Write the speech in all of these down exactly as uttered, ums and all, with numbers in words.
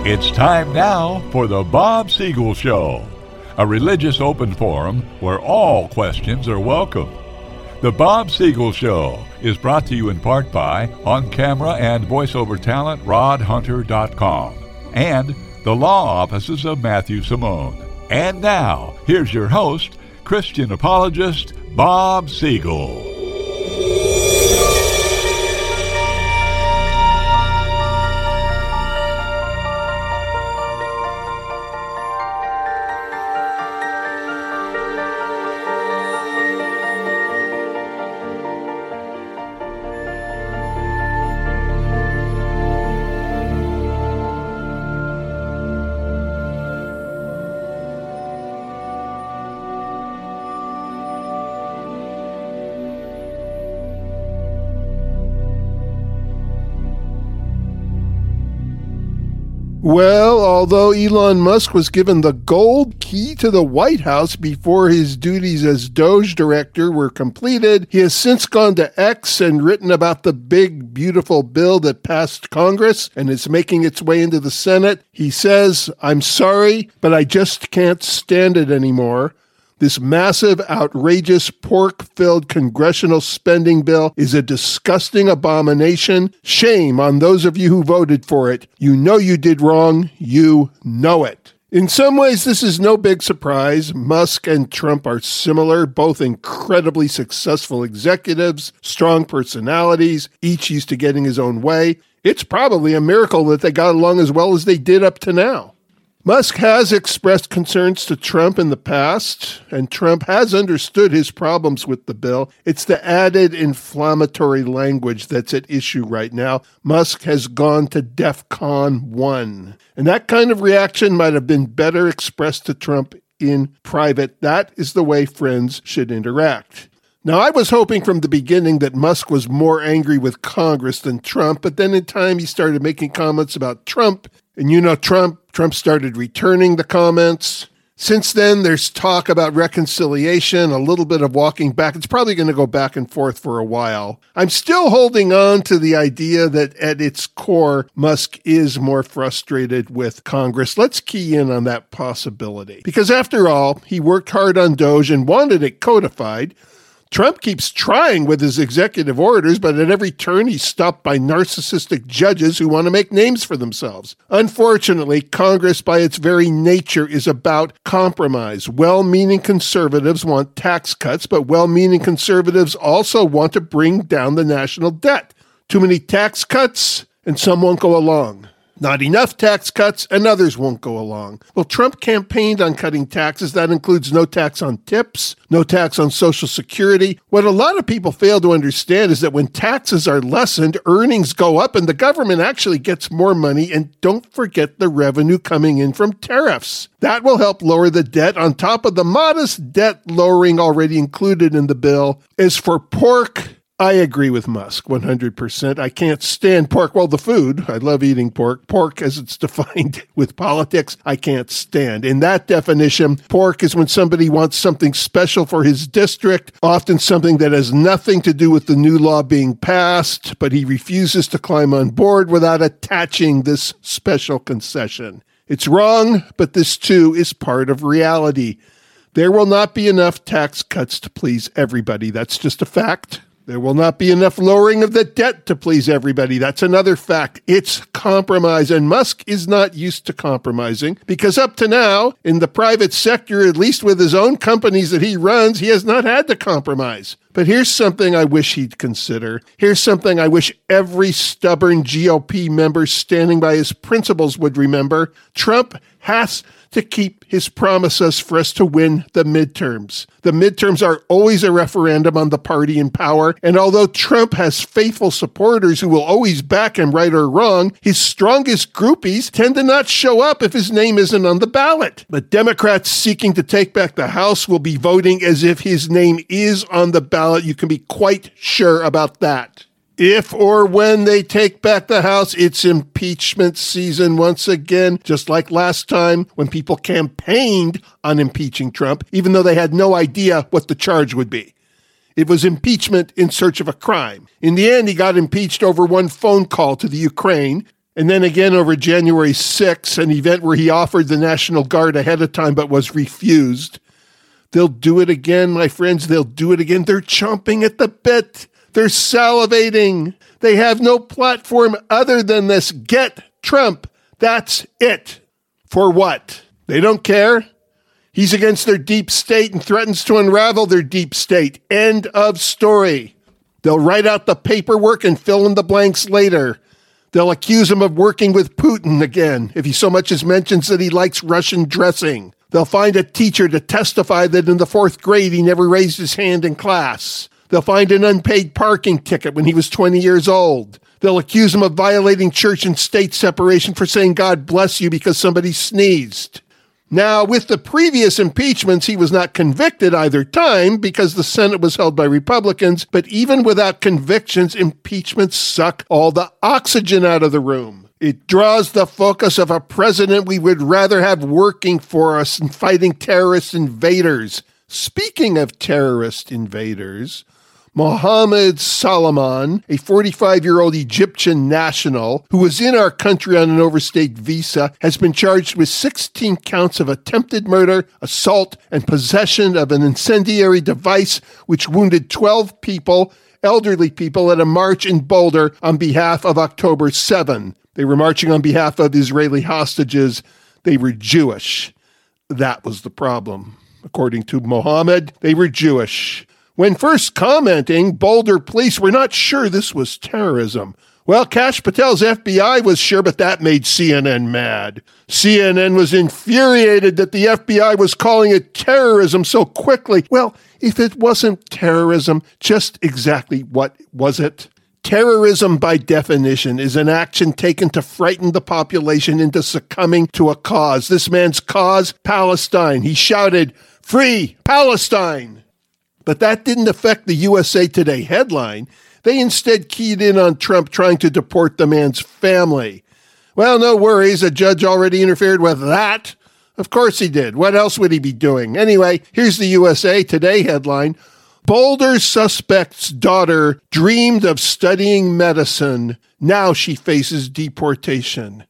It's time now for the Bob Siegel Show, a religious open forum where all questions are welcome. The Bob Siegel Show is brought to you in part by on-camera and voiceover talent rod hunter dot com and the law offices of Matthew Simone. And now, here's your host, Christian apologist Bob Siegel. Well, although Elon Musk was given the gold key to the White House before his duties as Doge director were completed, he has since gone to X and written about the big, beautiful bill that passed Congress and is making its way into the Senate. He says, "I'm sorry, but I just can't stand it anymore. This massive, outrageous, pork-filled congressional spending bill is a disgusting abomination. Shame on those of you who voted for it. You know you did wrong. You know it." In some ways, this is no big surprise. Musk and Trump are similar, both incredibly successful executives, strong personalities, each used to getting his own way. It's probably a miracle that they got along as well as they did up to now. Musk has expressed concerns to Trump in the past, and Trump has understood his problems with the bill. It's the added inflammatory language that's at issue right now. Musk has gone to DEFCON one, and that kind of reaction might have been better expressed to Trump in private. That is the way friends should interact. Now, I was hoping from the beginning that Musk was more angry with Congress than Trump, but then in time he started making comments about Trump. And you know Trump, Trump started returning the comments. Since then, there's talk about reconciliation, a little bit of walking back. It's probably going to go back and forth for a while. I'm still holding on to the idea that at its core, Musk is more frustrated with Congress. Let's key in on that possibility. Because after all, he worked hard on Doge and wanted it codified. Trump keeps trying with his executive orders, but at every turn he's stopped by narcissistic judges who want to make names for themselves. Unfortunately, Congress by its very nature is about compromise. Well-meaning conservatives want tax cuts, but well-meaning conservatives also want to bring down the national debt. Too many tax cuts, and some won't go along. Not enough tax cuts, and others won't go along. Well, Trump campaigned on cutting taxes. That includes no tax on tips, no tax on Social Security. What a lot of people fail to understand is that when taxes are lessened, earnings go up, and the government actually gets more money. And don't forget the revenue coming in from tariffs. That will help lower the debt on top of the modest debt lowering already included in the bill. As for pork, I agree with Musk one hundred percent. I can't stand pork. Well, the food, I love eating pork. Pork, as it's defined with politics, I can't stand. In that definition, pork is when somebody wants something special for his district, often something that has nothing to do with the new law being passed, but he refuses to climb on board without attaching this special concession. It's wrong, but this too is part of reality. There will not be enough tax cuts to please everybody. That's just a fact. There will not be enough lowering of the debt to please everybody. That's another fact. It's compromise, and Musk is not used to compromising because up to now, in the private sector, at least with his own companies that he runs, he has not had to compromise. But here's something I wish he'd consider. Here's something I wish every stubborn G O P member standing by his principles would remember. Trump has to keep his promises for us to win the midterms. The midterms are always a referendum on the party in power, and although Trump has faithful supporters who will always back him right or wrong, his strongest groupies tend to not show up if his name isn't on the ballot. But Democrats seeking to take back the House will be voting as if his name is on the ballot. You can be quite sure about that. If or when they take back the House, it's impeachment season once again, just like last time when people campaigned on impeaching Trump, even though they had no idea what the charge would be. It was impeachment in search of a crime. In the end, he got impeached over one phone call to the Ukraine. And then again over January sixth, an event where he offered the National Guard ahead of time but was refused. They'll do it again, my friends. They'll do it again. They're chomping at the bit. They're salivating. They have no platform other than this. Get Trump. That's it. For what? They don't care. He's against their deep state and threatens to unravel their deep state. End of story. They'll write out the paperwork and fill in the blanks later. They'll accuse him of working with Putin again, if he so much as mentions that he likes Russian dressing. They'll find a teacher to testify that in the fourth grade he never raised his hand in class. They'll find an unpaid parking ticket when he was twenty years old. They'll accuse him of violating church and state separation for saying God bless you because somebody sneezed. Now, with the previous impeachments, he was not convicted either time because the Senate was held by Republicans, but even without convictions, impeachments suck all the oxygen out of the room. It draws the focus of a president we would rather have working for us and fighting terrorist invaders. Speaking of terrorist invaders, Mohammed Salman, a forty-five-year-old Egyptian national who was in our country on an overstayed visa, has been charged with sixteen counts of attempted murder, assault, and possession of an incendiary device which wounded twelve people, elderly people, at a march in Boulder on behalf of October seventh. They were marching on behalf of Israeli hostages. They were Jewish. That was the problem. According to Mohammed, they were Jewish. When first commenting, Boulder police were not sure this was terrorism. Well, Kash Patel's F B I was sure, but that made C N N mad. C N N was infuriated that the F B I was calling it terrorism so quickly. Well, if it wasn't terrorism, just exactly what was it? Terrorism, by definition, is an action taken to frighten the population into succumbing to a cause. This man's cause, Palestine. He shouted, "Free Palestine!" But that didn't affect the U S A Today headline. They instead keyed in on Trump trying to deport the man's family. Well, no worries. A judge already interfered with that. Of course he did. What else would he be doing? Anyway, here's the U S A Today headline. Boulder suspect's daughter dreamed of studying medicine. Now she faces deportation.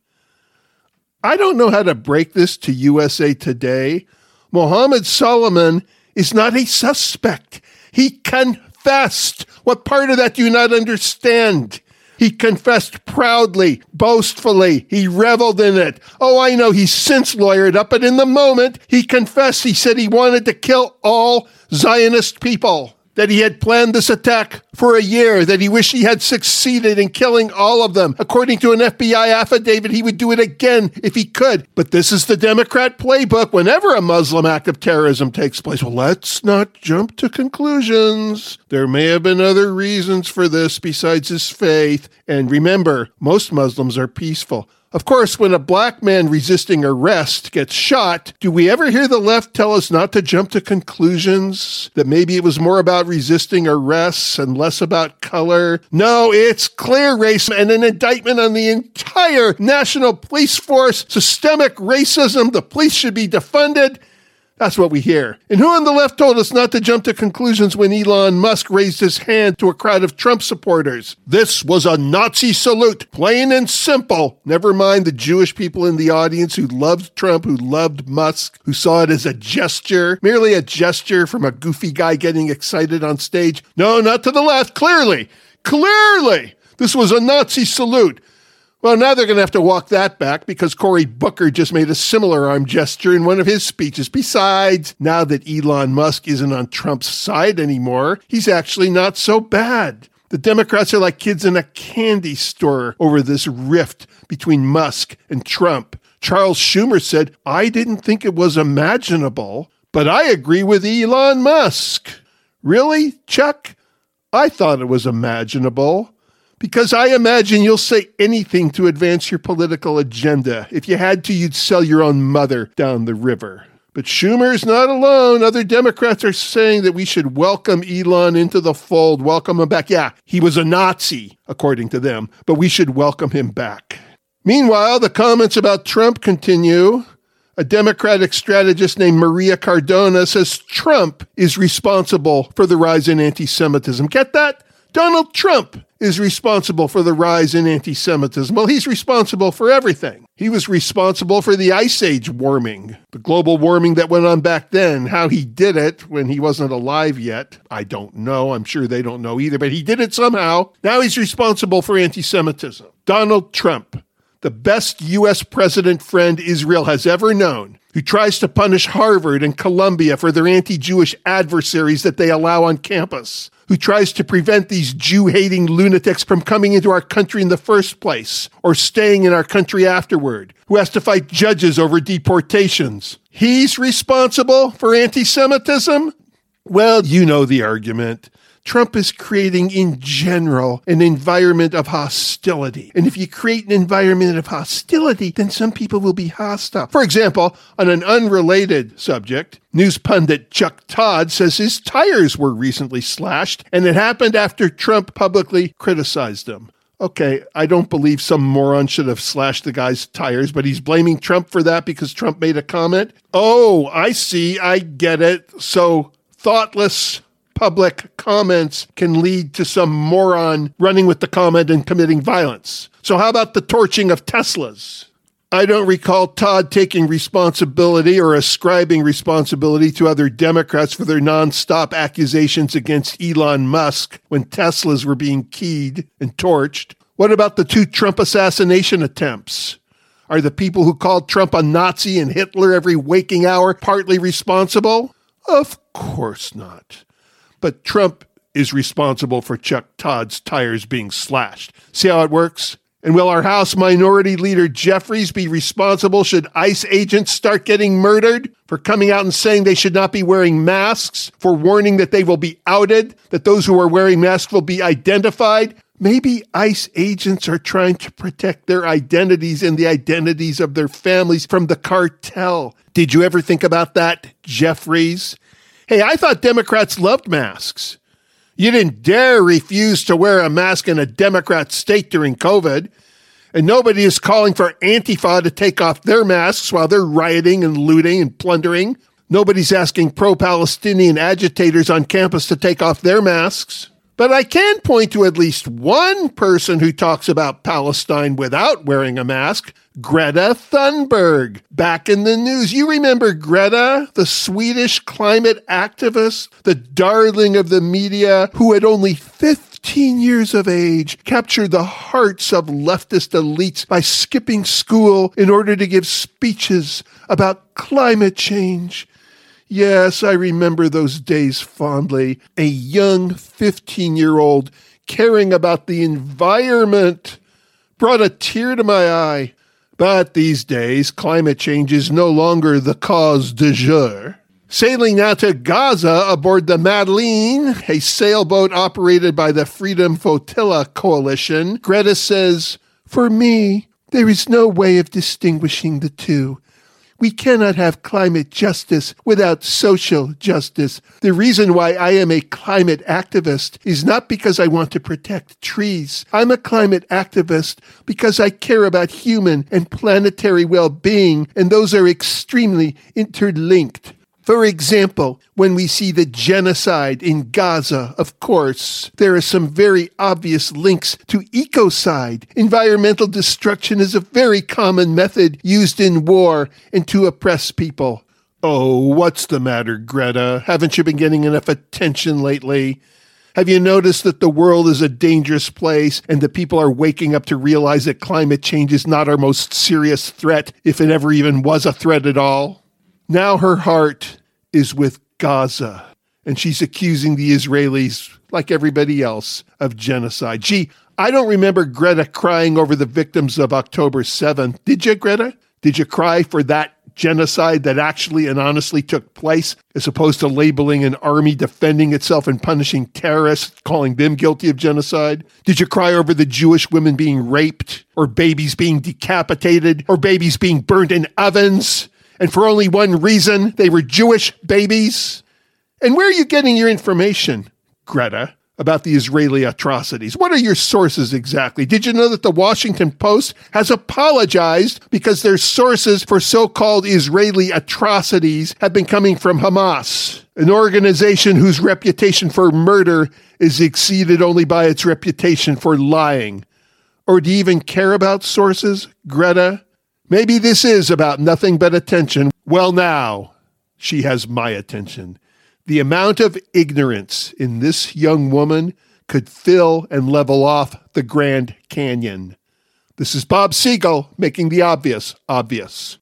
I don't know how to break this to U S A Today. Mohammed Salman is not a suspect. He confessed. What part of that do you not understand? He confessed proudly, boastfully. He reveled in it. Oh, I know he's since lawyered up, but in the moment, he confessed. He said he wanted to kill all Zionist people, that he had planned this attack for a year, that he wished he had succeeded in killing all of them. According to an F B I affidavit, he would do it again if he could. But this is the Democrat playbook whenever a Muslim act of terrorism takes place. Well, let's not jump to conclusions. There may have been other reasons for this besides his faith. And remember, most Muslims are peaceful. Of course, when a black man resisting arrest gets shot, do we ever hear the left tell us not to jump to conclusions? That maybe it was more about resisting arrests and less about color? No, it's clear racism and an indictment on the entire national police force. Systemic racism. The police should be defunded. That's what we hear. And who on the left told us not to jump to conclusions when Elon Musk raised his hand to a crowd of Trump supporters? This was a Nazi salute, plain and simple. Never mind the Jewish people in the audience who loved Trump, who loved Musk, who saw it as a gesture, merely a gesture from a goofy guy getting excited on stage. No, not to the left. Clearly, clearly, this was a Nazi salute. Well, now they're going to have to walk that back because Cory Booker just made a similar arm gesture in one of his speeches. Besides, now that Elon Musk isn't on Trump's side anymore, he's actually not so bad. The Democrats are like kids in a candy store over this rift between Musk and Trump. Charles Schumer said, "I didn't think it was imaginable, but I agree with Elon Musk." Really, Chuck? I thought it was imaginable. Because I imagine you'll say anything to advance your political agenda. If you had to, you'd sell your own mother down the river. But Schumer's not alone. Other Democrats are saying that we should welcome Elon into the fold, welcome him back. Yeah, he was a Nazi, according to them, but we should welcome him back. Meanwhile, the comments about Trump continue. A Democratic strategist named Maria Cardona says Trump is responsible for the rise in anti-Semitism. Get that? Donald Trump is responsible for the rise in anti-Semitism. Well, he's responsible for everything. He was responsible for the Ice Age warming, the global warming that went on back then. How he did it when he wasn't alive yet, I don't know. I'm sure they don't know either, but he did it somehow. Now he's responsible for anti-Semitism. Donald Trump, the best U S president friend Israel has ever known, who tries to punish Harvard and Columbia for their anti-Jewish adversaries that they allow on campus, who tries to prevent these Jew-hating lunatics from coming into our country in the first place or staying in our country afterward, who has to fight judges over deportations. He's responsible for anti-Semitism? Well, you know the argument. Trump is creating, in general, an environment of hostility. And if you create an environment of hostility, then some people will be hostile. For example, on an unrelated subject, news pundit Chuck Todd says his tires were recently slashed, and it happened after Trump publicly criticized him. Okay, I don't believe some moron should have slashed the guy's tires, but he's blaming Trump for that because Trump made a comment? Oh, I see, I get it. So, thoughtless public comments can lead to some moron running with the comment and committing violence. So how about the torching of Teslas? I don't recall Todd taking responsibility or ascribing responsibility to other Democrats for their nonstop accusations against Elon Musk when Teslas were being keyed and torched. What about the two Trump assassination attempts? Are the people who called Trump a Nazi and Hitler every waking hour partly responsible? Of course not. But Trump is responsible for Chuck Todd's tires being slashed. See how it works? And will our House Minority Leader Jeffries be responsible should ICE agents start getting murdered for coming out and saying they should not be wearing masks, for warning that they will be outed, that those who are wearing masks will be identified? Maybe ICE agents are trying to protect their identities and the identities of their families from the cartel. Did you ever think about that, Jeffries? Hey, I thought Democrats loved masks. You didn't dare refuse to wear a mask in a Democrat state during COVID. And nobody is calling for Antifa to take off their masks while they're rioting and looting and plundering. Nobody's asking pro-Palestinian agitators on campus to take off their masks. But I can point to at least one person who talks about Palestine without wearing a mask, Greta Thunberg. Back in the news. You remember Greta, the Swedish climate activist, the darling of the media, who at only fifteen years of age captured the hearts of leftist elites by skipping school in order to give speeches about climate change. Yes, I remember those days fondly. A young fifteen-year-old caring about the environment brought a tear to my eye. But these days, climate change is no longer the cause du jour. Sailing now to Gaza aboard the Madeleine, a sailboat operated by the Freedom Flotilla Coalition, Greta says, "For me, there is no way of distinguishing the two. We cannot have climate justice without social justice. The reason why I am a climate activist is not because I want to protect trees. I'm a climate activist because I care about human and planetary well-being, and those are extremely interlinked. For example, when we see the genocide in Gaza, of course, there are some very obvious links to ecocide. Environmental destruction is a very common method used in war and to oppress people." Oh, what's the matter, Greta? Haven't you been getting enough attention lately? Have you noticed that the world is a dangerous place and that people are waking up to realize that climate change is not our most serious threat, if it ever even was a threat at all? Now her heart is with Gaza, and she's accusing the Israelis, like everybody else, of genocide. Gee, I don't remember Greta crying over the victims of October seventh. Did you, Greta? Did you cry for that genocide that actually and honestly took place, as opposed to labeling an army defending itself and punishing terrorists, calling them guilty of genocide? Did you cry over the Jewish women being raped, or babies being decapitated, or babies being burnt in ovens? And for only one reason, they were Jewish babies? And where are you getting your information, Greta? about the Israeli atrocities? What are your sources exactly? Did you know that the Washington Post has apologized because their sources for so-called Israeli atrocities have been coming from Hamas, an organization whose reputation for murder is exceeded only by its reputation for lying? Or do you even care about sources, Greta? Maybe this is about nothing but attention. Well, now she has my attention. The amount of ignorance in this young woman could fill and level off the Grand Canyon. This is Bob Siegel making the obvious obvious.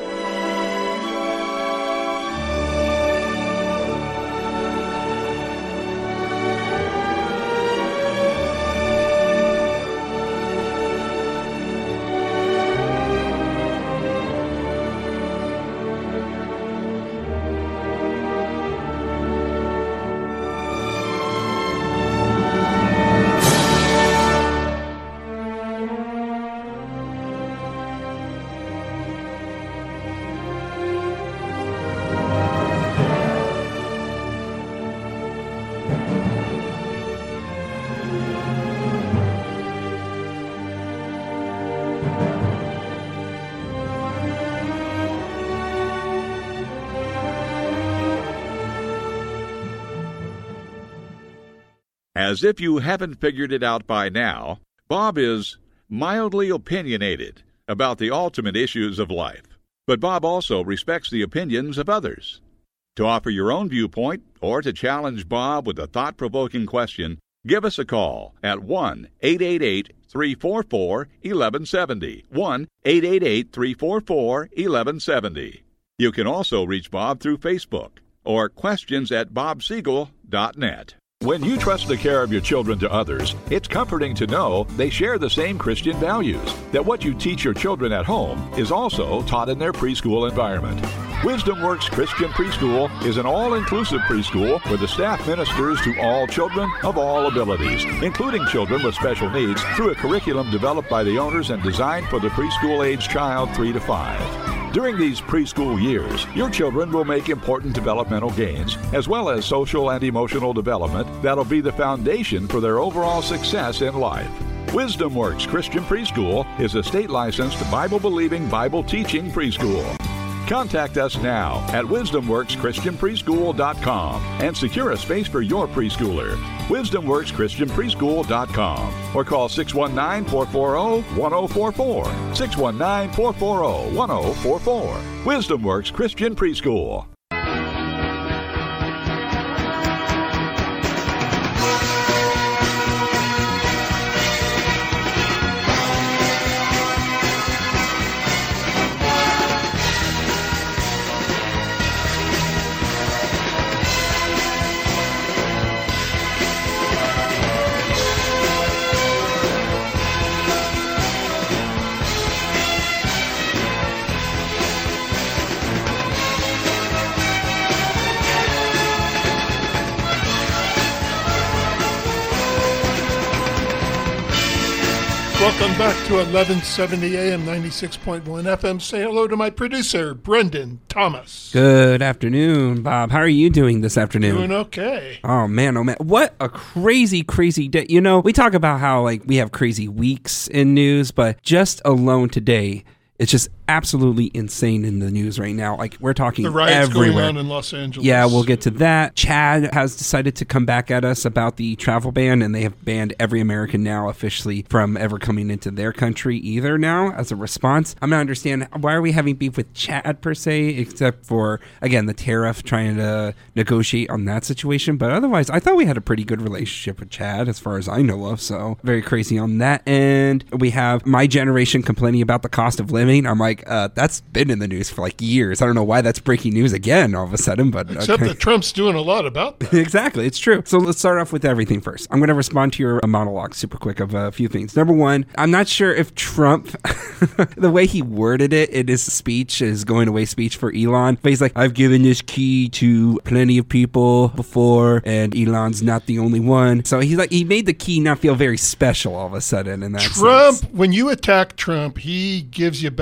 As if you haven't figured it out by now, Bob is mildly opinionated about the ultimate issues of life. But Bob also respects the opinions of others. To offer your own viewpoint or to challenge Bob with a thought-provoking question, give us a call at one eight eight eight, three four four, one one seven zero, one eight eight eight, three four four, one one seven zero. You can also reach Bob through Facebook or questions at bob siegel dot net. When you trust the care of your children to others, it's comforting to know they share the same Christian values, that what you teach your children at home is also taught in their preschool environment. Wisdom Works Christian Preschool is an all-inclusive preschool where the staff ministers to all children of all abilities, including children with special needs, through a curriculum developed by the owners and designed for the preschool-age child three to five. During these preschool years, your children will make important developmental gains, as well as social and emotional development that'll be the foundation for their overall success in life. Wisdom Works Christian Preschool is a state-licensed, Bible-believing, Bible-teaching preschool. Contact us now at wisdom works christian preschool dot com and secure a space for your preschooler. wisdom works christian preschool dot com or call six one nine, four four zero, one zero four four, six one nine, four four zero, one zero four four. Wisdom Works Christian Preschool. Welcome back to eleven seventy A M, ninety-six point one F M. Say hello to my producer, Brendan Thomas. Good afternoon, Bob. How are you doing this afternoon? Doing okay. Oh, man, oh, man. What a crazy, crazy day. You know, we talk about how, like, we have crazy weeks in news, but just alone today, it's just absolutely insane in the news right now. Like, we're talking the riots everywhere. going on in Los Angeles. Yeah, we'll get to that. Chad has decided to come back at us about the travel ban, and they have banned every American now officially from ever coming into their country either now as a response. I'm not understanding, why are we having beef with Chad per se, except for, again, the tariff, trying to negotiate on that situation. But otherwise, I thought we had a pretty good relationship with Chad as far as I know of, so very crazy on that. And we have my generation complaining about the cost of living. I'm like, uh, that's been in the news for like years. I don't know why that's breaking news again all of a sudden, but except okay. that Trump's doing a lot about that. Exactly, it's true. So let's start off with everything first. I'm going to respond to your monologue super quick of a few things. Number one, I'm not sure if Trump, the way he worded it in his speech, his going away speech for Elon, but he's like, I've given this key to plenty of people before, and Elon's not the only one. So he's like, he made the key not feel very special all of a sudden in that Trump, sense. when you attack Trump, he gives you back double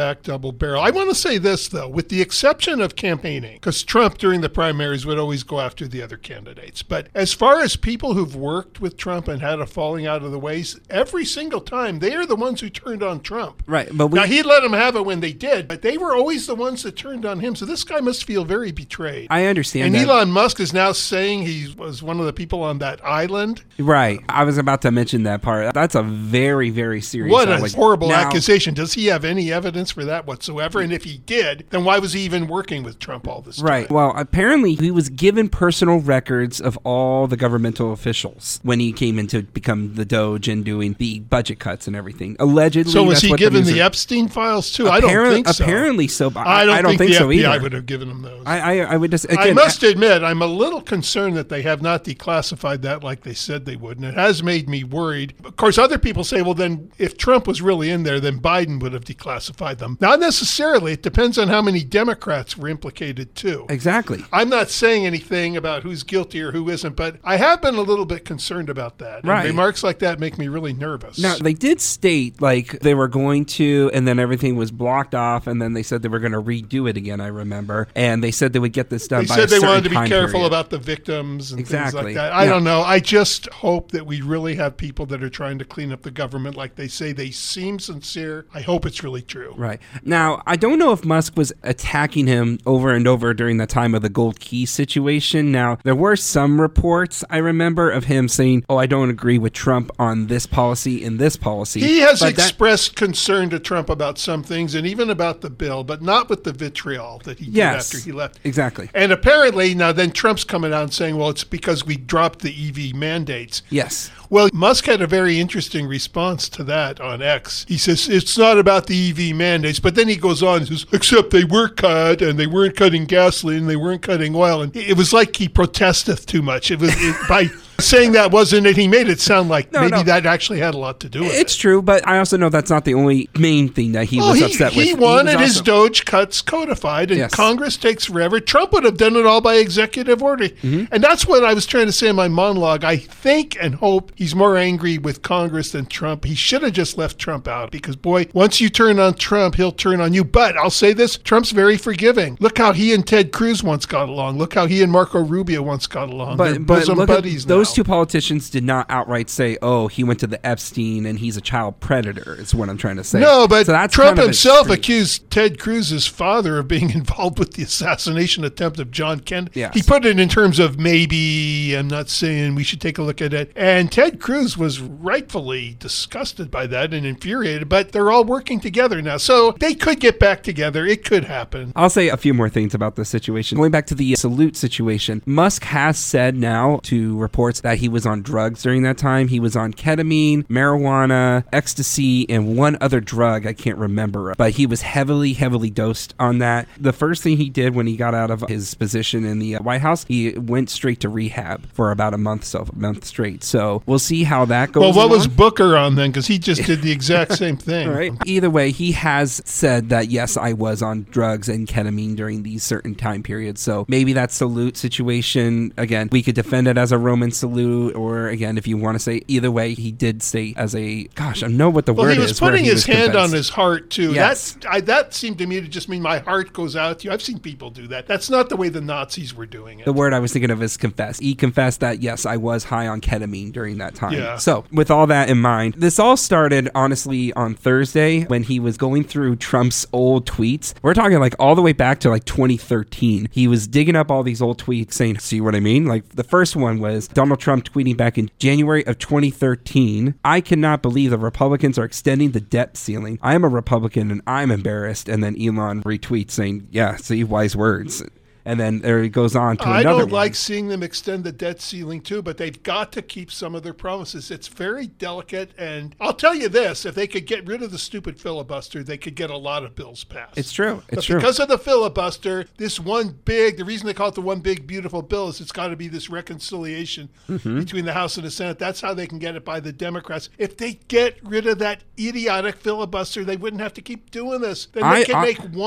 double barrel. I want to say this, though, with the exception of campaigning, because Trump during the primaries would always go after the other candidates. But as far as people who've worked with Trump and had a falling out of the ways, every single time they are the ones who turned on Trump. Right. But we, now, he let them have it when they did, but they were always the ones that turned on him. So this guy must feel very betrayed. I understand and that. Elon Musk is now saying he was one of the people on that island. Right. I was about to mention that part. That's a very, very serious. What a like, horrible now, accusation. Does he have any evidence for that whatsoever? And if he did, then why was he even working with Trump all this time? Right. Well, apparently he was given personal records of all the governmental officials when he came in to become the Doge and doing the budget cuts and everything. Allegedly. So was that's he what given the, the Epstein files too? Appar- I don't think so. Apparently so. But I don't, I don't think, think the so F B I either. would have given him those. I, I, I would just. Again, I must admit, I'm a little concerned that they have not declassified that like they said they would, and it has made me worried. Of course, other people say, well, then if Trump was really in there, then Biden would have declassified them. Not necessarily. It depends on how many Democrats were implicated, too. Exactly. I'm not saying anything about who's guilty or who isn't, but I have been a little bit concerned about that. And right. remarks like that make me really nervous. Now, they did state, like, they were going to, and then everything was blocked off, and then they said they were going to redo it again, I remember. And they said they would get this done They by said a they certain wanted to be time careful period. about the victims and Exactly. things like that. I Yeah. don't know. I just hope that we really have people that are trying to clean up the government like they say. They seem sincere. I hope it's really true. Right. Now, I don't know if Musk was attacking him over and over during the time of the gold key situation. Now, there were some reports, I remember, of him saying, oh, I don't agree with Trump on this policy and this policy. He has But that- expressed concern to Trump about some things and even about the bill, but not with the vitriol that he Yes, did after he left. exactly. And apparently, now then Trump's coming out and saying, well, it's because we dropped the E V mandates. Yes. Well, Musk had a very interesting response to that on X. He says, it's not about the E V mandates, but then he goes on and says, except they were cut and they weren't cutting gasoline, they weren't cutting oil. And it was like he protesteth too much. It was it, by saying that wasn't it. He made it sound like No, maybe no. that actually had a lot to do with it. It's true, but I also know that's not the only main thing that he Well, was he, upset he with. wanted was his also- Doge cuts codified, and Yes. Congress takes forever. Trump would have done it all by executive order. Mm-hmm. And that's what I was trying to say in my monologue. I think and hope he's more angry with Congress than Trump. He should have just left Trump out because, boy, once you turn on Trump, he'll turn on you. But I'll say this, Trump's very forgiving. Look how he and Ted Cruz once got along. Look how he and Marco Rubio once got along. They're But, but bosom look at buddies those now. two politicians did not outright say, oh, he went to the Epstein and he's a child predator, is what I'm trying to say. No, but So that's Trump kind of himself extreme. accused Ted Cruz's father of being involved with the assassination attempt of John Kennedy. Yes. He put it in terms of maybe, I'm not saying we should take a look at it. And Ted Cruz was rightfully disgusted by that and infuriated, but they're all working together now. So they could get back together. It could happen. I'll say a few more things about this situation. Going back to the salute situation, Musk has said now to reports that he was on drugs during that time. He was on ketamine, marijuana, ecstasy, and one other drug I can't remember. But he was heavily, heavily dosed on that. The first thing he did when he got out of his position in the uh, White House, he went straight to rehab for about a month, so a month straight. So we'll see how that goes. Well, what was along. Booker on then? Because he just did the exact same thing. All right. Either way, he has said that, yes, I was on drugs and ketamine during these certain time periods. So maybe that salute situation, again, we could defend it as a Roman salute, or again, if you want to say either way, he did say as a, gosh, I know what the Well, word he was is. where putting he his was hand convinced. on his heart, too. Yes. That's, I, that seemed to me to just mean my heart goes out to you. I've seen people do that. That's not the way the Nazis were doing it. The word I was thinking of is confess. He confessed that, yes, I was high on ketamine during that time. Yeah. So, with all that in mind, this all started, honestly, on Thursday when he was going through Trump's old tweets. We're talking like all the way back to like twenty thirteen. He was digging up all these old tweets saying, see what I mean? Like the first one was Donald Trump tweeting back in January of twenty thirteen, I cannot believe the Republicans are extending the debt ceiling. I am a Republican and I'm embarrassed. And then Elon retweets saying, yeah, see, wise words. And then there it goes on to I another don't one. like seeing them extend the debt ceiling too, but they've got to keep some of their promises. It's very delicate, and I'll tell you this, if they could get rid of the stupid filibuster, they could get a lot of bills passed. It's true. It's but true. because of the filibuster, this one big, the reason they call it the one big beautiful bill is it's got to be this reconciliation Mm-hmm. between the House and the Senate. That's how they can get it by the Democrats. If they get rid of that idiotic filibuster, they wouldn't have to keep doing this. Then they I- can I- make one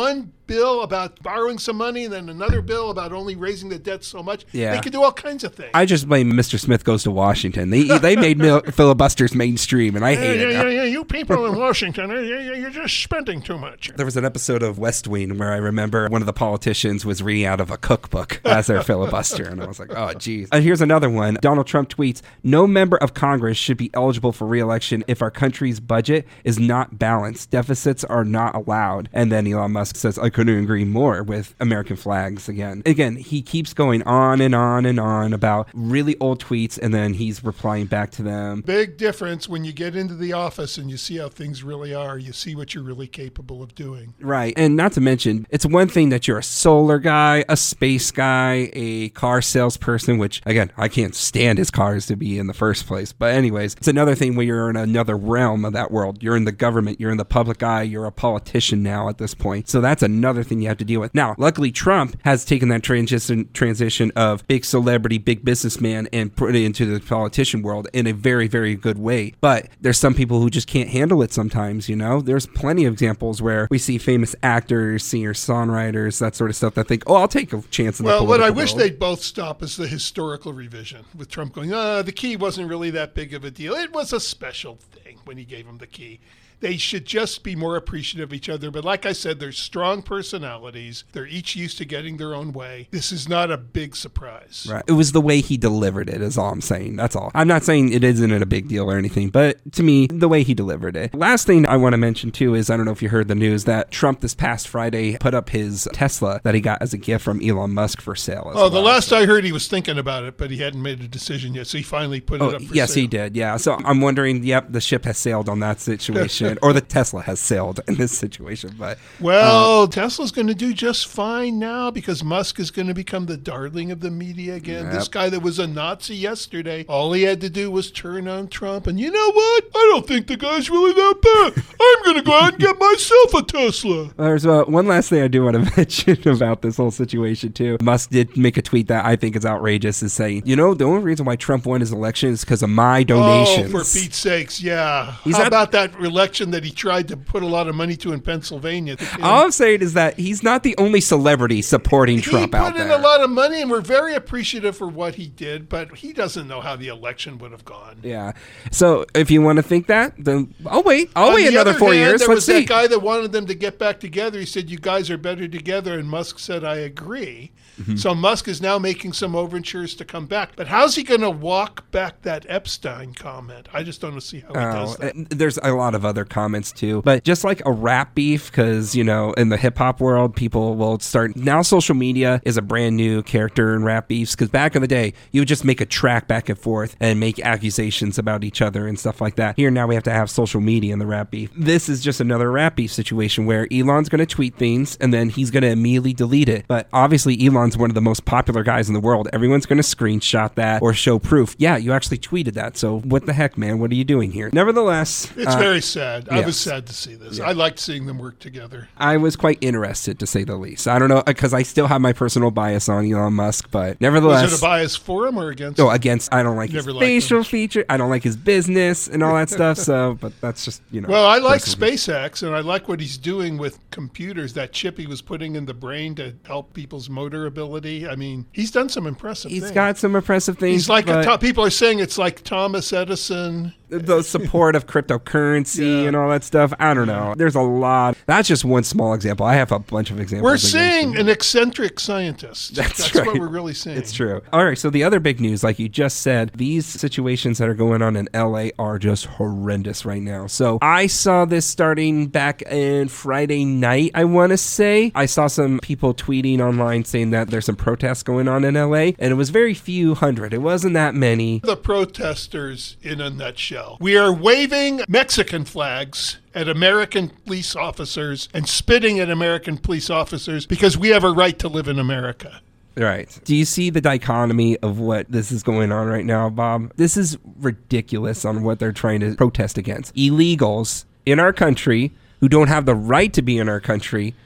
bill about borrowing some money and then another bill about only raising the debt so much. Yeah. They could do all kinds of things. I just blame Mister Smith Goes to Washington. They they made mil- filibusters mainstream, and I yeah, hate yeah, it. yeah, yeah, you people in Washington, you're just spending too much. There was an episode of West Wing where I remember one of the politicians was reading out of a cookbook as their filibuster, and I was like, oh, geez. And here's another one. Donald Trump tweets, no member of Congress should be eligible for re-election if our country's budget is not balanced. Deficits are not allowed. And then Elon Musk says, I couldn't agree more with American flags again. Again, he keeps going on and on and on about really old tweets, and then he's replying back to them. Big difference when you get into the office and you see how things really are. You see what you're really capable of doing. Right. And not to mention, it's one thing that you're a solar guy, a space guy, a car salesperson, which, again, I can't stand his cars to be in the first place. But anyways, it's another thing when you're in another realm of that world. You're in the government. You're in the public eye. You're a politician now at this point. So that's another thing you have to deal with. Now, luckily, Trump has taken that transition transition of big celebrity, big businessman and put it into the politician world in a very, very good way. But there's some people who just can't handle it sometimes, you know? There's plenty of examples where we see famous actors, singers, songwriters, that sort of stuff that think, oh, I'll take a chance in the Well, what I political wish world. they'd both stop is the historical revision with Trump going, uh, the key wasn't really that big of a deal. It was a special thing when he gave him the key. They should just be more appreciative of each other. But like I said, they're strong personalities. They're each used to getting their own way. This is not a big surprise. Right. It was the way he delivered it is all I'm saying. That's all. I'm not saying it isn't a big deal or anything, but to me, the way he delivered it. Last thing I want to mention too is, I don't know if you heard the news that Trump this past Friday put up his Tesla that he got as a gift from Elon Musk for sale. As Oh, well. the last I heard he was thinking about it, but he hadn't made a decision yet. So he finally put Oh, it up for yes, sale. he did. Yeah. So I'm wondering, yep, the ship has sailed on that situation, or the Tesla has sailed in this situation. But Well, uh, Tesla's going to do just fine now because Musk is going to become the darling of the media again. Yep. This guy that was a Nazi yesterday, all he had to do was turn on Trump. And you know what? I don't think the guy's really that bad. I'm going to go out and get myself a Tesla. There's uh, one last thing I do want to mention about this whole situation, too. Musk did make a tweet that I think is outrageous, is saying, you know, the only reason why Trump won his election is because of my donations. Oh, for Pete's sakes, yeah. He's How not- about that election that he tried to put a lot of money to in Pennsylvania? All I'm saying is that he's not the only celebrity supporting Trump he out put in there. a lot of money, and we're very appreciative for what he did, but he doesn't know how the election would have gone. Yeah. So if you want to think that, then I'll wait. I'll On wait the another other four hand, years. There Let's was see. that guy that wanted them to get back together. He said, you guys are better together, and Musk said, I agree. Mm-hmm. So Musk is now making some overtures to come back. But how's he going to walk back that Epstein comment? I just don't see how he Oh, does that. and there's a lot of other comments too, but just like a rap beef, because you know, in the hip hop world, people will start now. Social media is a brand new character in rap beefs, because back in the day, you would just make a track back and forth and make accusations about each other and stuff like that. Here now, we have to have social media in the rap beef. This is just another rap beef situation where Elon's going to tweet things and then he's going to immediately delete it. But obviously, Elon's one of the most popular guys in the world. Everyone's going to screenshot that or show proof. Yeah, you actually tweeted that. So what the heck, man? What are you doing here? Nevertheless, It's uh, very sad. I was yes. sad to see this. Yeah. I liked seeing them work together. I was quite interested, to say the least. I don't know, because I still have my personal bias on Elon Musk, but nevertheless. Was it a bias for him or against Oh, him? against, I don't like Never his liked facial him. feature. I don't like his business and all that stuff. So, but that's just, you know. Well, I like personally. SpaceX, and I like what he's doing with computers, that chip he was putting in the brain to help people's motor ability. I mean, he's done some impressive He's things. got some impressive things. He's like, a but to- people are saying it's like Thomas Edison. the support of cryptocurrency Yeah. and all that stuff. I don't know. There's a lot. That's just one small example. I have a bunch of examples. We're against seeing him. an eccentric scientist. That's That's right. what we're really seeing. It's true. All right. So the other big news, like you just said, these situations that are going on in L A are just horrendous right now. So I saw this starting back in Friday night, I want to say. I saw some people tweeting online saying that there's some protests going on in L A, and it was very few hundred. It wasn't that many. The protesters in a nutshell. We are waving Mexican flags at American police officers and spitting at American police officers because we have a right to live in America. Right. Do you see the dichotomy of what this is going on right now, Bob? This is ridiculous on what they're trying to protest against. Illegals in our country who don't have the right to be in our country,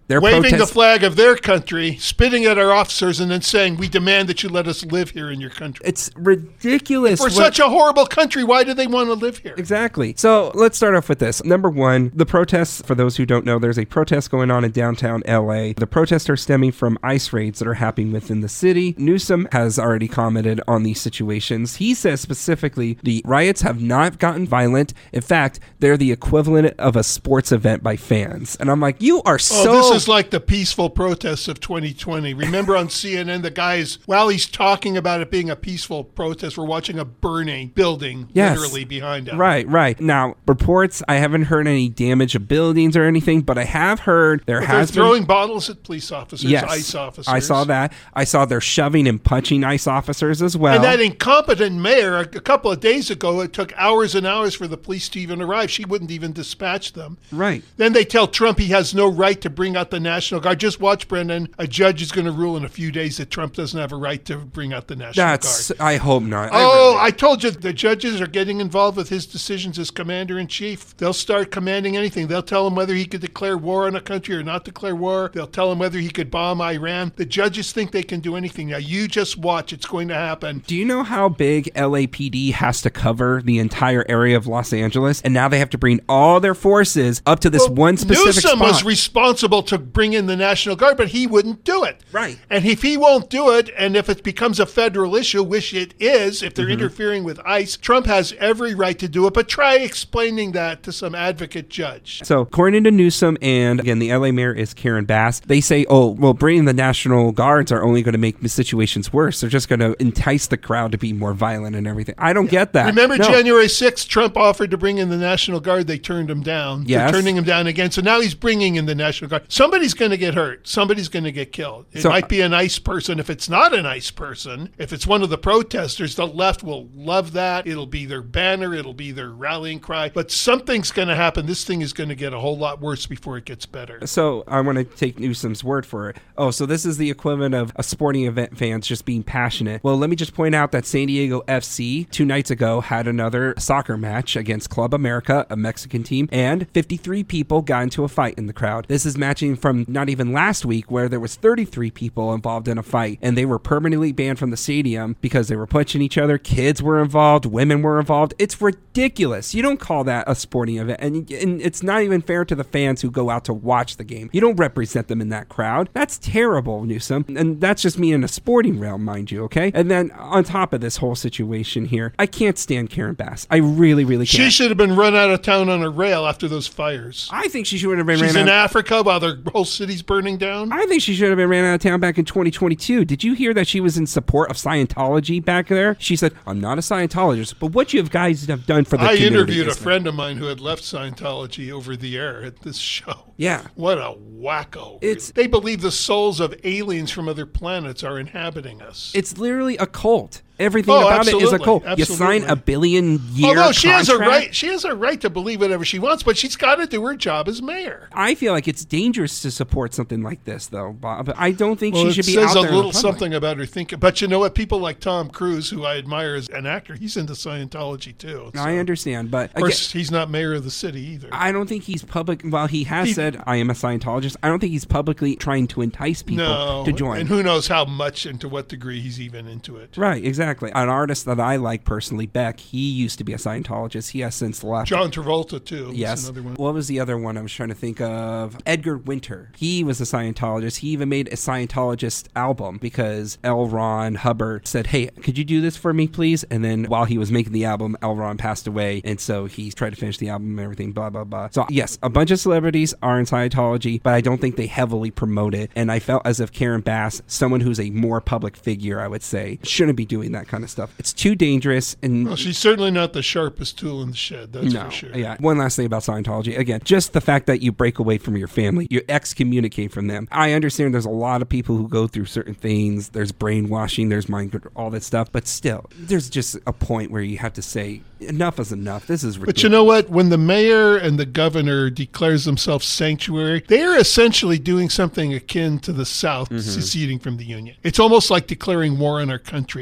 They're waving protest- the flag of their country, spitting at our officers, and then saying, we demand that you let us live here in your country. It's ridiculous. For what- such a horrible country, why do they want to live here? Exactly. So let's start off with this. Number one, the protests, for those who don't know, there's a protest going on in downtown L A. The protests are stemming from ICE raids that are happening within the city. Newsom has already commented on these situations. He says specifically the riots have not gotten violent. In fact, they're the equivalent of a sports event by fans. And I'm like, you are so... Oh, this is like the peaceful protests of twenty twenty. Remember on C N N, the guys, while he's talking about it being a peaceful protest, we're watching a burning building Yes. literally behind him. Right, right. Now, reports, I haven't heard any damage of buildings or anything, but I have heard there But has they're been... throwing bottles at police officers, Yes, ICE officers. I saw that. I saw they're shoving and punching ICE officers as well. And that incompetent mayor, a, a couple of days ago, it took hours and hours for the police to even arrive. She wouldn't even dispatch them. Right. Then they tell Trump he has no right to bring out the National Guard. Just watch, Brendan. A judge is going to rule in a few days that Trump doesn't have a right to bring out the National That's, Guard. I hope not. I Oh, really- I told you the judges are getting involved with his decisions as commander-in-chief. They'll start commanding anything. They'll tell him whether he could declare war on a country or not declare war. They'll tell him whether he could bomb Iran. The judges think they can do anything. Now, you just watch. It's going to happen. Do you know how big L A P D has to cover the entire area of Los Angeles? And now they have to bring all their forces up to this Well, one specific Newsom spot. was responsible to bring in the National Guard, but he wouldn't do it. Right. And if he won't do it, and if it becomes a federal issue, which it is, if they're Mm-hmm. interfering with ICE, Trump has every right to do it, but try explaining that to some advocate judge. So, according to Newsom, and again, the L A mayor is Karen Bass, they say, oh, well, bringing the National Guards are only going to make the situations worse. They're just going to entice the crowd to be more violent and everything. I don't get that. Remember No. January sixth, Trump offered to bring in the National Guard. They turned him down. Yes. They're turning him down again. So now he's bringing in the National Guard. Somebody's going to get hurt. Somebody's going to get killed. It So- might be a nice person. If it's not a nice person, if it's one of the protesters, the left will love that. It'll be their banner. It'll be their rallying cry. But something's going to happen. This thing is going to get a whole lot worse before it gets better. So I want to take Newsom's word for it. Oh, so this is the equivalent of a sporting event fans just being passionate. Well, let me just point out that San Diego F C two nights ago had another soccer match against Club America, a Mexican team, and fifty-three people got into a fight in the crowd. This is matching from not even last week where there was thirty-three people involved in a fight and they were permanently banned from the stadium because they were punching each other. Kids were involved, women were involved. It's ridiculous. You don't call that a sporting event, and, and it's not even fair to the fans who go out to watch the game. You don't represent them in that crowd. That's terrible, Newsom. And that's just me in a sporting realm, mind you, okay? And then on top of this whole situation here, I can't stand Karen Bass. I really, really can't. She should have been run out of town on a rail after those fires. I think she should have been She's ran in out. Africa while their whole city's burning down. I think she should have been ran out of town back in twenty twenty-two. Did you hear that she was in support of Scientology back there? She said, I'm not a Scientologist, but what you guys have done for the I community interviewed a is- friend of mine who had left Scientology over the air at this show. Yeah. What a wacko. It's- they believe the souls of aliens from other planets are inhabiting us. It's literally a cult. Everything Oh, about it is a absolutely, cult. You absolutely. sign a billion year Although she has a contract. right, she has a right to believe whatever she wants, but she's got to do her job as mayor. I feel like it's dangerous to support something like this, though, Bob. I don't think Well, she it should be says out a there in the little public. something about her thinking. But you know what? People like Tom Cruise, who I admire as an actor, he's into Scientology too. So. I understand, but Of course, he's not mayor of the city either. I don't think he's public. While he has He- said, I am a Scientologist, I don't think he's publicly trying to entice people no, to join. and who knows how much and to what degree he's even into it. Right, exactly. An artist that I like personally, Beck, he used to be a Scientologist. He has since left. John Travolta too. was Yes. another one. What was the other one I was trying to think of? Edgar Winter. He was a Scientologist. He even made a Scientologist album because L. Ron Hubbard said, hey, could you do this for me, please? And then while he was making the album, L. Ron passed away. And so he tried to finish the album and everything, blah, blah, blah. So, yes, a bunch of celebrities are in Scientology, but I don't think they heavily promote it. And I felt as if Karen Bass, someone who's a more public figure, I would say, shouldn't be doing that kind of stuff. It's too dangerous. And Well, she's certainly not the sharpest tool in the shed, that's no, for sure. yeah. One last thing about Scientology. Again, just the fact that you break away from your family, you excommunicate from them. I understand there's a lot of people who go through certain things. There's brainwashing, there's mind control, all that stuff. But still, there's just a point where you have to say, enough is enough. This is ridiculous. But you know what? When the mayor and the governor declares themselves sanctuary, they are essentially doing something akin to the South Mm-hmm. seceding from the Union. It's almost like declaring war on our country. It's just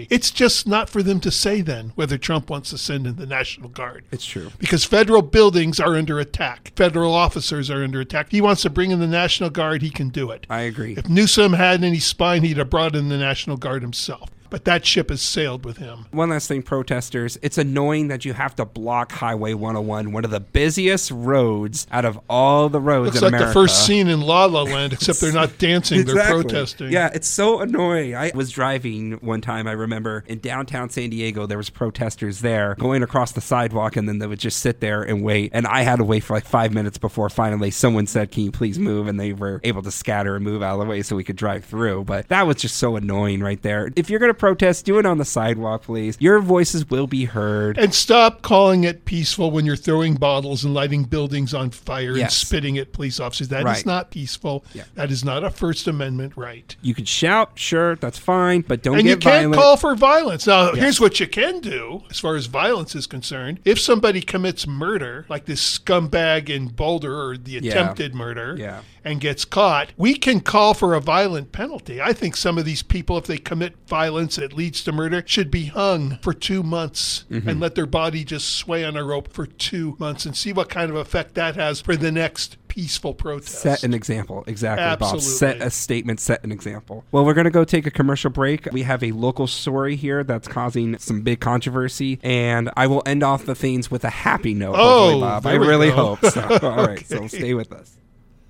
just not for them to say then whether Trump wants to send in the National Guard. It's true. Because federal buildings are under attack. Federal officers are under attack. He wants to bring in the National Guard, he can do it. I agree. If Newsom had any spine, he'd have brought in the National Guard himself. But that ship has sailed with him. One last thing, protesters. It's annoying that you have to block Highway one oh one, one of the busiest roads out of all the roads Looks in like America. the first scene in La La Land, except they're not dancing, Exactly. they're protesting. Yeah, it's so annoying. I was driving one time, I remember, in downtown San Diego. There was protesters there going across the sidewalk, and then they would just sit there and wait. And I had to wait for like five minutes before finally someone said, can you please move? And they were able to scatter and move out of the way so we could drive through. But that was just so annoying right there. If you're going to protest, do it on the sidewalk, please. Your voices will be heard. And stop calling it peaceful when you're throwing bottles and lighting buildings on fire Yes. and spitting at police officers. That Right. is not peaceful. Yeah. That is not a First Amendment right. You can shout, sure, that's fine, but don't And get you can't violent. call for violence. Now, Yes. here's what you can do as far as violence is concerned. If somebody commits murder, like this scumbag in Boulder or the Yeah. attempted murder, Yeah. and gets caught, we can call for a violent penalty. I think some of these people, if they commit violence that leads to murder, should be hung for two months Mm-hmm. and let their body just sway on a rope for two months and see what kind of effect that has for the next peaceful protest. Set an example. Exactly, Absolutely. Bob. Set a statement, set an example. Well, we're going to go take a commercial break. We have a local story here that's causing some big controversy, and I will end off the things with a happy note, Oh, hopefully, Bob. I there we really go. hope so. All right, so Okay. stay with us.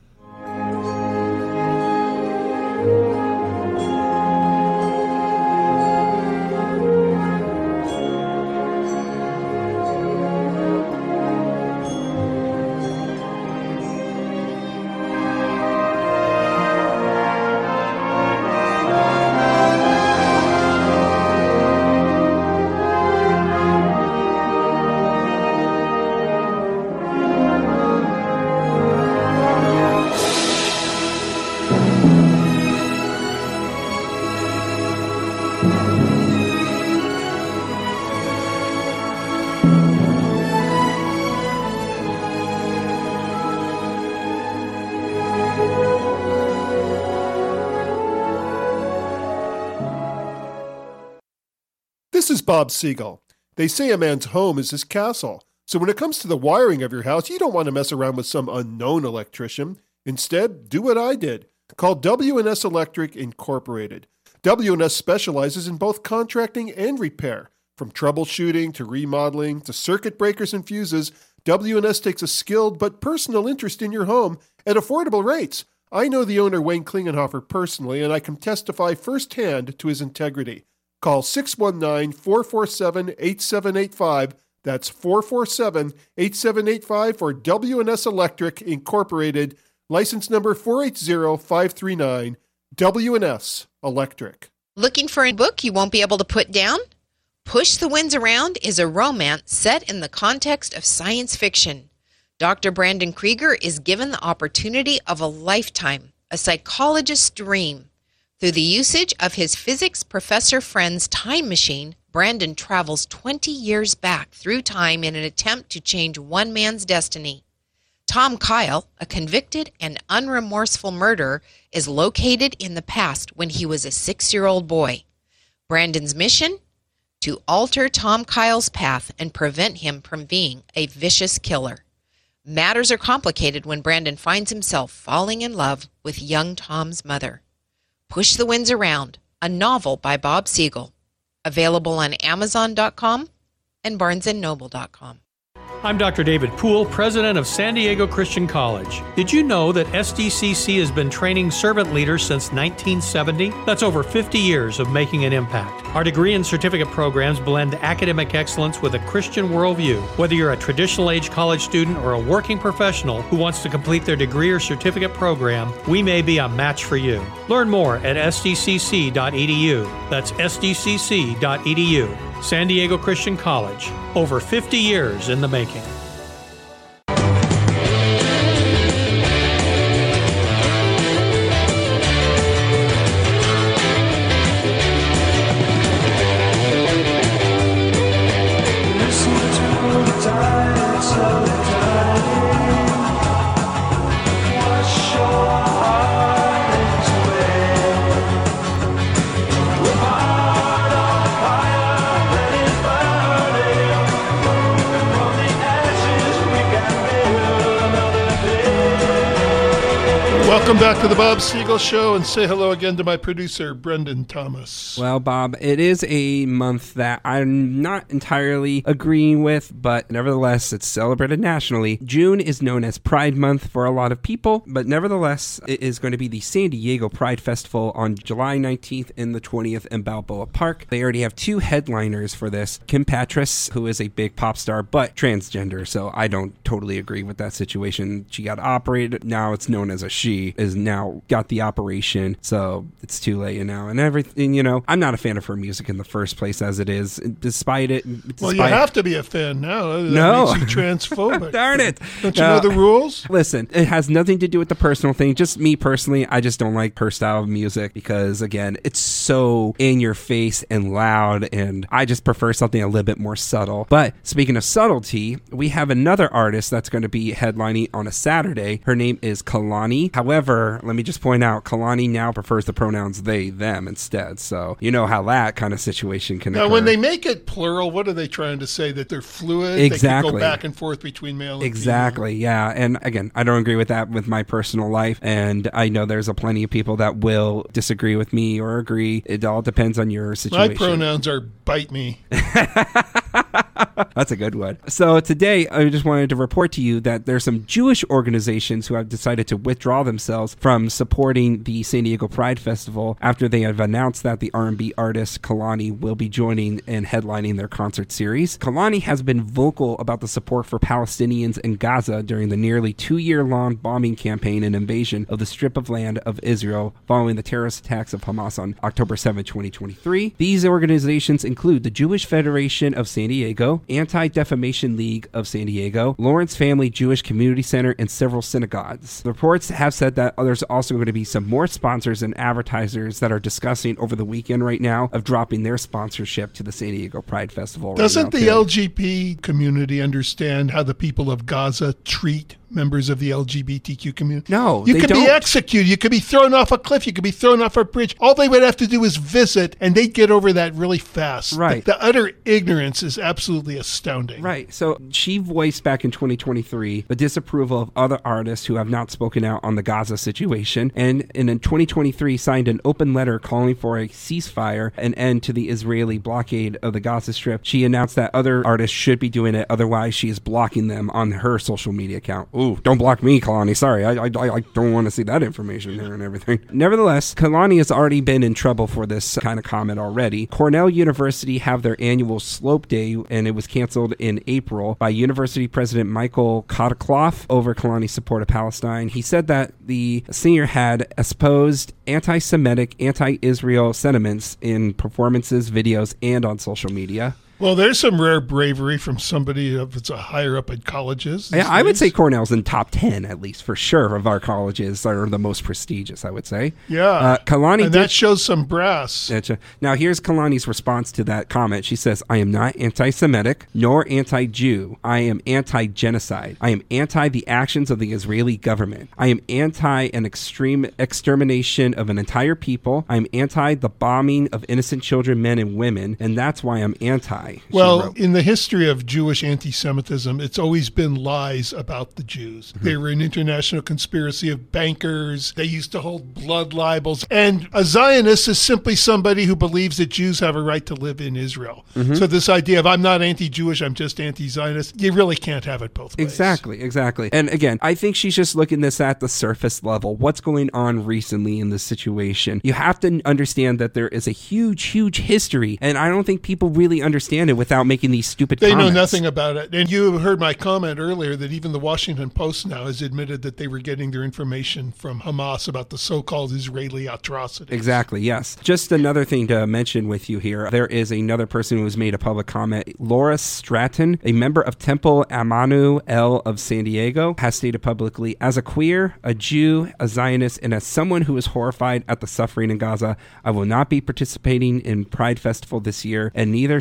This is Bob Siegel. They say a man's home is his castle. So when it comes to the wiring of your house, you don't want to mess around with some unknown electrician. Instead, do what I did. Call W and S Electric Incorporated. W and S specializes in both contracting and repair. From troubleshooting to remodeling to circuit breakers and fuses, W and S takes a skilled but personal interest in your home at affordable rates. I know the owner, Wayne Klingenhofer, personally, and I can testify firsthand to his integrity. Call six one nine, four four seven, eight seven eight five. That's four four seven, eight seven eight five for W and S Electric Incorporated, license number four eight zero five three nine, W and S Electric. Looking for a book you won't be able to put down? Push the Winds Around is a romance set in the context of science fiction. Doctor Brandon Krieger is given the opportunity of a lifetime, a psychologist's dream. Through the usage of his physics professor friend's time machine, Brandon travels twenty years back through time in an attempt to change one man's destiny. Tom Kyle, a convicted and unremorseful murderer, is located in the past when he was a six-year-old boy. Brandon's mission? To alter Tom Kyle's path and prevent him from being a vicious killer. Matters are complicated when Brandon finds himself falling in love with young Tom's mother. Push the Winds Around, a novel by Bob Siegel. Available on Amazon dot com and Barnes and Noble dot com. I'm Doctor David Poole, president of San Diego Christian College. Did you know that S D C C has been training servant leaders since nineteen seventy? That's over fifty years of making an impact. Our degree and certificate programs blend academic excellence with a Christian worldview. Whether you're a traditional age college student or a working professional who wants to complete their degree or certificate program, we may be a match for you. Learn more at S D C C dot E D U. That's S D C C dot E D U. San Diego Christian College. Over fifty years in the making. We're part of fire. Welcome back to the Bob Siegel Show, and say hello again to my producer, Brendan Thomas. Well, Bob, it is a month that I'm not entirely agreeing with, but nevertheless, it's celebrated nationally. June is known as Pride Month for a lot of people, but nevertheless, it is going to be the San Diego Pride Festival on July nineteenth and the twentieth in Balboa Park. They already have two headliners for this. Kim Petras, who is a big pop star, but transgender, so I don't totally agree with that situation. She got operated. Now it's known as a she. Is now got the operation, so it's too late now. And everything, you know, I'm not a fan of her music in the first place as it is, despite it. Despite well, you have to be a fan now. That no. makes you transphobic. Darn it. Don't you uh, know the rules? Listen, it has nothing to do with the personal thing. Just me personally, I just don't like her style of music because, again, it's so in your face and loud, and I just prefer something a little bit more subtle. But speaking of subtlety, we have another artist that's going to be headlining on a Saturday. Her name is Kehlani. However, let me just point out, Kehlani now prefers the pronouns they, them instead. So you know how that kind of situation can now, occur. when they make it plural, what are they trying to say? That they're fluid? Exactly. They can go back and forth between male and Exactly, female? yeah. And again, I don't agree with that with my personal life. And I know there's a plenty of people that will disagree with me or agree. It all depends on your situation. My pronouns are bite me. That's a good one. So today, I just wanted to report to you that there's some Jewish organizations who have decided to withdraw themselves from supporting the San Diego Pride Festival after they have announced that the R and B artist Kehlani will be joining and headlining their concert series. Kehlani has been vocal about the support for Palestinians in Gaza during the nearly two-year-long bombing campaign and invasion of the strip of land of Israel following the terrorist attacks of Hamas on October seventh, twenty twenty-three. These organizations include the Jewish Federation of San Diego, Anti-Defamation League of San Diego, Lawrence Family Jewish Community Center, and several synagogues. The reports have said that there's also going to be some more sponsors and advertisers that are discussing over the weekend right now of dropping their sponsorship to the San Diego Pride Festival. Doesn't right now, the too. L G B T community understand how the people of Gaza treat members of the L G B T Q community? No, you they could don't. be executed. You could be thrown off a cliff. You could be thrown off a bridge. All they would have to do is visit, and they'd get over that really fast. Right. The, the utter ignorance is absolutely astounding. Right. So she voiced back in twenty twenty-three the disapproval of other artists who have not spoken out on the Gaza situation, and, and in twenty twenty-three signed an open letter calling for a ceasefire and end to the Israeli blockade of the Gaza Strip. She announced that other artists should be doing it, otherwise she is blocking them on her social media account. Ooh, don't block me, Kehlani. Sorry, I, I, I don't want to see that information there and everything. Nevertheless, Kehlani has already been in trouble for this kind of comment already. Cornell University have their annual Slope Day, and it was canceled in April by University President Michael Kodakloff over Kehlani's support of Palestine. He said that the senior had espoused anti-Semitic, anti-Israel sentiments in performances, videos, and on social media. Well, there's some rare bravery from somebody that's a higher up at colleges. Yeah, I would say Cornell's in top ten, at least, for sure, of our colleges that are the most prestigious, I would say. Yeah. Uh, Kehlani and did, that shows some brass. Gotcha. Now, here's Kehlani's response to that comment. She says, I am not anti-Semitic nor anti-Jew. I am anti-genocide. I am anti the actions of the Israeli government. I am anti an extreme extermination of an entire people. I am anti the bombing of innocent children, men, and women, and that's why I'm anti. Well, in the history of Jewish anti-Semitism, it's always been lies about the Jews. Mm-hmm. They were an international conspiracy of bankers. They used to hold blood libels. And a Zionist is simply somebody who believes that Jews have a right to live in Israel. Mm-hmm. So this idea of I'm not anti-Jewish, I'm just anti-Zionist, you really can't have it both ways. Exactly, exactly. And again, I think she's just looking this at the surface level. What's going on recently in this situation? You have to understand that there is a huge, huge history, and I don't think people really understand it without making these stupid they comments. They know nothing about it. And you heard my comment earlier that even the Washington Post now has admitted that they were getting their information from Hamas about the so-called Israeli atrocities. Exactly, yes. Just another thing to mention with you here. There is another person who has made a public comment. Laura Stratton, a member of Temple Emmanuel of San Diego, has stated publicly, as a queer, a Jew, a Zionist, and as someone who is horrified at the suffering in Gaza, I will not be participating in Pride Festival this year, and neither should any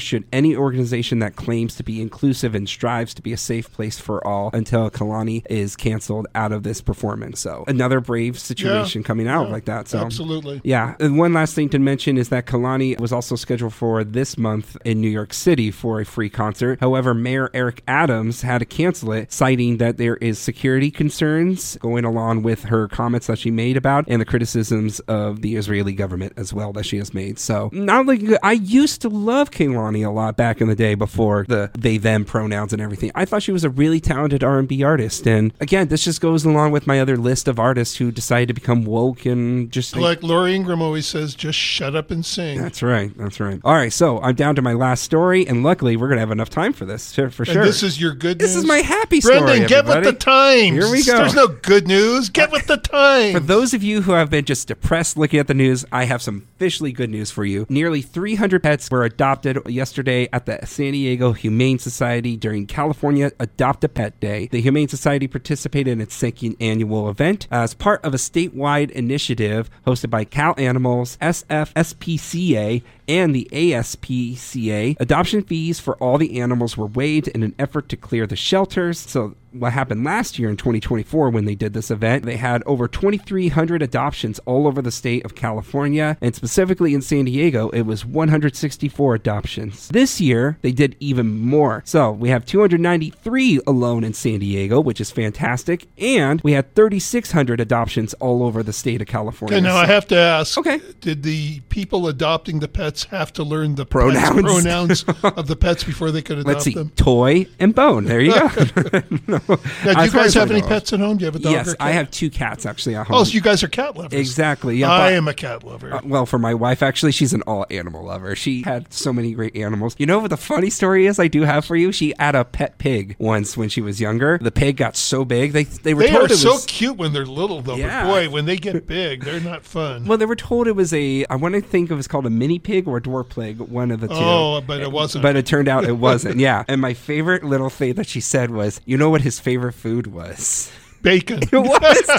any organization that claims to be inclusive and strives to be a safe place for all until Kalani is canceled out of this performance. So another brave situation yeah, coming out yeah, like that. So absolutely. Yeah. And one last thing to mention is that Kalani was also scheduled for this month in New York City for a free concert. However, Mayor Eric Adams had to cancel it, citing that there is security concerns going along with her comments that she made about and the criticisms of the Israeli government as well that she has made. So not like I used to love Kehlani a lot back in the day before the they them pronouns and everything. I thought she was a really talented R and B artist. And again, this just goes along with my other list of artists who decided to become woke and just like Laura Ingraham always says, just shut up and sing. That's right. That's right. All right. So I'm down to my last story, and luckily we're going to have enough time for this for, for sure. And this is your good news. This is my happy story. Brendan, get everybody. with the times. Here we go. There's no good news. Get with the times. For those of you who have been just depressed looking at the news, I have some officially good news for you. Nearly three hundred pets were adopted yesterday at the San Diego Humane Society during California Adopt a Pet Day. The Humane Society participated in its second annual event as part of a statewide initiative hosted by Cal Animals, S F S P C A, and the A S P C A. Adoption fees for all the animals were waived in an effort to clear the shelters. So what happened last year in twenty twenty-four when they did this event, they had over twenty-three hundred adoptions all over the state of California, and specifically in San Diego, it was one hundred sixty-four adoptions. This year, they did even more. So we have two hundred ninety-three alone in San Diego, which is fantastic, and we had thirty-six hundred adoptions all over the state of California. Okay, now so, I have to ask, okay. did the people adopting the pets have to learn the pronouns, pets, pronouns of the pets before they could adopt Let's see, them? Toy and bone. There you go. No. Now, do you guys have any pets at home? Do you have a dog yes, or a cat? I have two cats actually at home. Oh, so you guys are cat lovers. Exactly. Yeah, I but, am a cat lover. Uh, well, for my wife, actually, she's an all animal lover. She had so many great animals. You know what the funny story is I do have for you? She had a pet pig once when she was younger. The pig got so big. They they were they told are it was so cute when they're little, though. Yeah. But boy, when they get big, they're not fun. Well, they were told it was a, I want to think it was called a mini pig or a dwarf pig, one of the two. Oh, but it wasn't. But it turned out it wasn't, yeah. And my favorite little thing that she said was, you know what his favorite food was? Bacon. It was.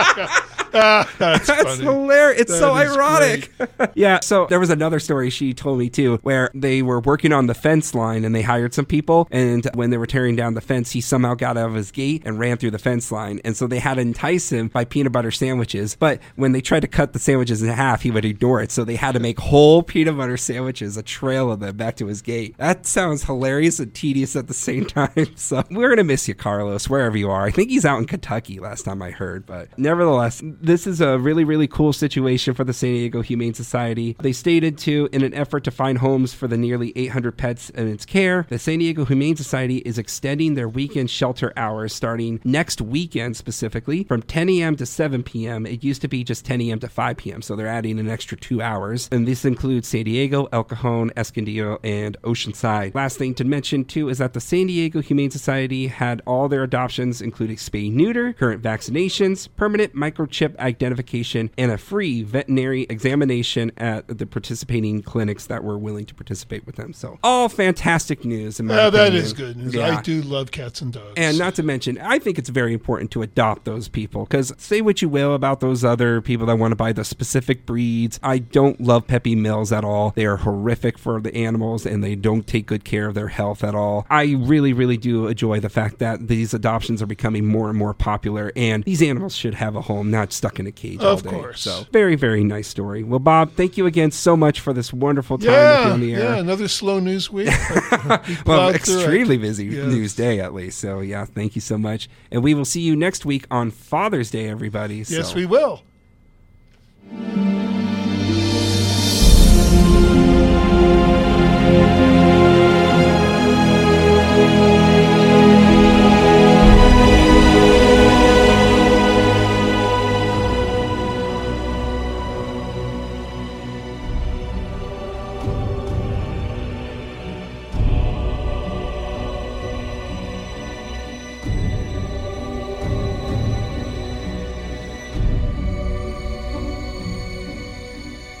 ah, that's That's funny. hilarious. It's That so is ironic. Yeah. So there was another story she told me too, where they were working on the fence line and they hired some people. And when they were tearing down the fence, he somehow got out of his gate and ran through the fence line. And so they had to entice him by peanut butter sandwiches. But when they tried to cut the sandwiches in half, he would ignore it. So they had to make whole peanut butter sandwiches, a trail of them back to his gate. That sounds hilarious and tedious at the same time. So we're going to miss you, Carlos, wherever you are. I think he's out in Kentucky last time I heard. But nevertheless, this is a really, really cool situation for the San Diego Humane Society. They stated, too, in an effort to find homes for the nearly eight hundred pets in its care, the San Diego Humane Society is extending their weekend shelter hours starting next weekend specifically from ten a.m. to seven p.m. It used to be just ten a.m. to five p.m., so they're adding an extra two hours. And this includes San Diego, El Cajon, Escondido, and Oceanside. Last thing to mention, too, is that the San Diego Humane Society had all their adoptions, including spay-neuter, current vaccinations, permanent microchip identification, and a free veterinary examination at the participating clinics that were willing to participate with them. So all fantastic news. In my Yeah, that opinion. is good news. Yeah. I do love cats and dogs. And not to mention, I think it's very important to adopt those people, because say what you will about those other people that want to buy the specific breeds. I don't love Peppy Mills at all. They are horrific for the animals and they don't take good care of their health at all. I really, really do enjoy the fact that these adoptions are becoming more and more popular, and these animals should have a home, not stuck in a cage all Of day. course. So very, very nice story. Well, Bob, thank you again so much for this wonderful time with yeah, you on the air. yeah, another slow news week. but we Well, plowed through it. extremely busy Yes. news day at least. So yeah, thank you so much. And we will see you next week on Father's Day, everybody. Yes, so. we will.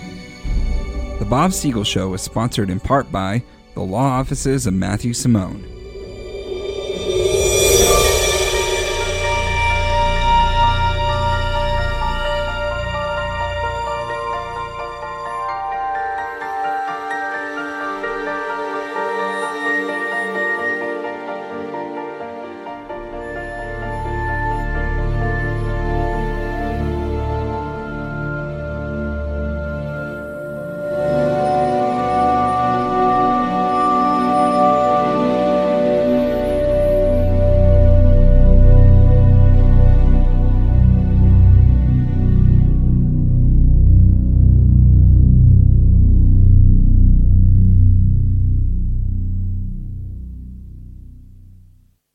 The Bob Siegel Show is sponsored in part by the law offices of Matthew Simone,